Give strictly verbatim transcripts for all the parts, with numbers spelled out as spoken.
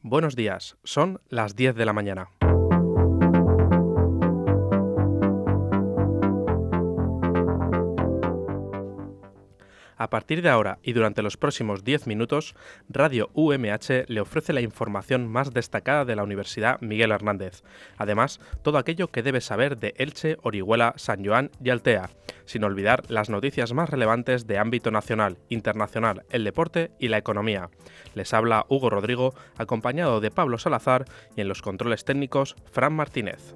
Buenos días, son las diez de la mañana. A partir de ahora y durante los próximos diez minutos, Radio U M H le ofrece la información más destacada de la Universidad Miguel Hernández. Además, todo aquello que debes saber de Elche, Orihuela, San Joan y Altea, sin olvidar las noticias más relevantes de ámbito nacional, internacional, el deporte y la economía. Les habla Hugo Rodrigo, acompañado de Pablo Salazar y en los controles técnicos, Fran Martínez.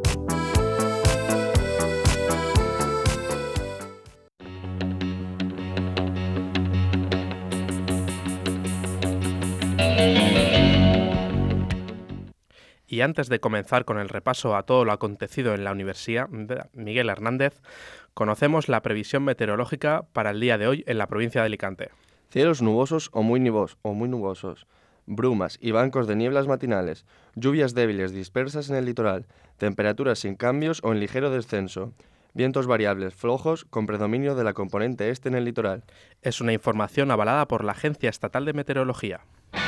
Y antes de comenzar con el repaso a todo lo acontecido en la Universidad Miguel Hernández, conocemos la previsión meteorológica para el día de hoy en la provincia de Alicante. Cielos nubosos o muy, nubos, o muy nubosos, brumas y bancos de nieblas matinales, lluvias débiles dispersas en el litoral, temperaturas sin cambios o en ligero descenso, vientos variables flojos con predominio de la componente este en el litoral. Es una información avalada por la Agencia Estatal de Meteorología.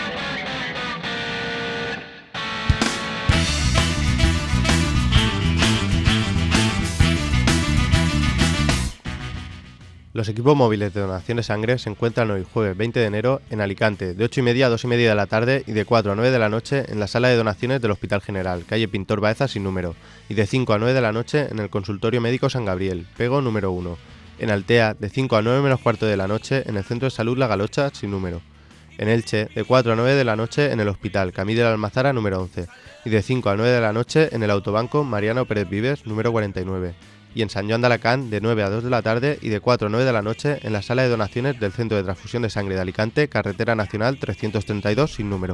Los equipos móviles de donación de sangre se encuentran hoy, jueves veinte de enero, en Alicante, de ocho y media a dos y media de la tarde y de cuatro a nueve de la noche en la sala de donaciones del Hospital General, calle Pintor Baeza sin número, y de cinco a nueve de la noche en el Consultorio Médico San Gabriel, Pego número uno. En Altea, de cinco a nueve menos cuarto de la noche en el Centro de Salud La Galocha sin número. En Elche, de cuatro a nueve de la noche en el Hospital Camí de la Almazara número once, y de cinco a nueve de la noche en el Autobanco Mariano Pérez Vives número cuarenta y nueve. Y en San Joan de Alacant de nueve a dos de la tarde y de cuatro a nueve de la noche en la sala de donaciones del Centro de Transfusión de Sangre de Alicante, Carretera Nacional trescientos treinta y dos sin número.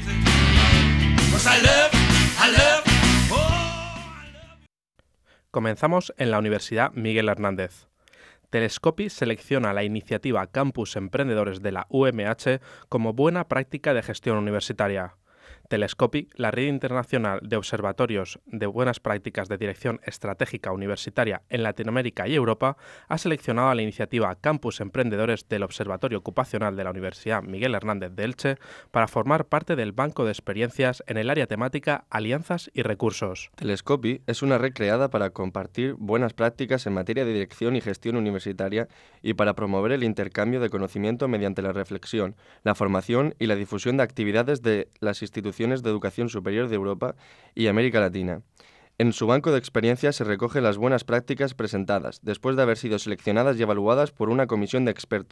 Comenzamos en la Universidad Miguel Hernández. Telescopi selecciona la iniciativa Campus Emprendedores de la U M H como buena práctica de gestión universitaria. Telescopi, la red internacional de observatorios de buenas prácticas de dirección estratégica universitaria en Latinoamérica y Europa, ha seleccionado a la iniciativa Campus Emprendedores del Observatorio Ocupacional de la Universidad Miguel Hernández de Elche para formar parte del banco de experiencias en el área temática Alianzas y Recursos. Telescopi es una red creada para compartir buenas prácticas en materia de dirección y gestión universitaria y para promover el intercambio de conocimiento mediante la reflexión, la formación y la difusión de actividades de las instituciones de educación superior de Europa y América Latina. En su banco de experiencias se recogen las buenas prácticas presentadas, después de haber sido seleccionadas y evaluadas por una comisión de expertos.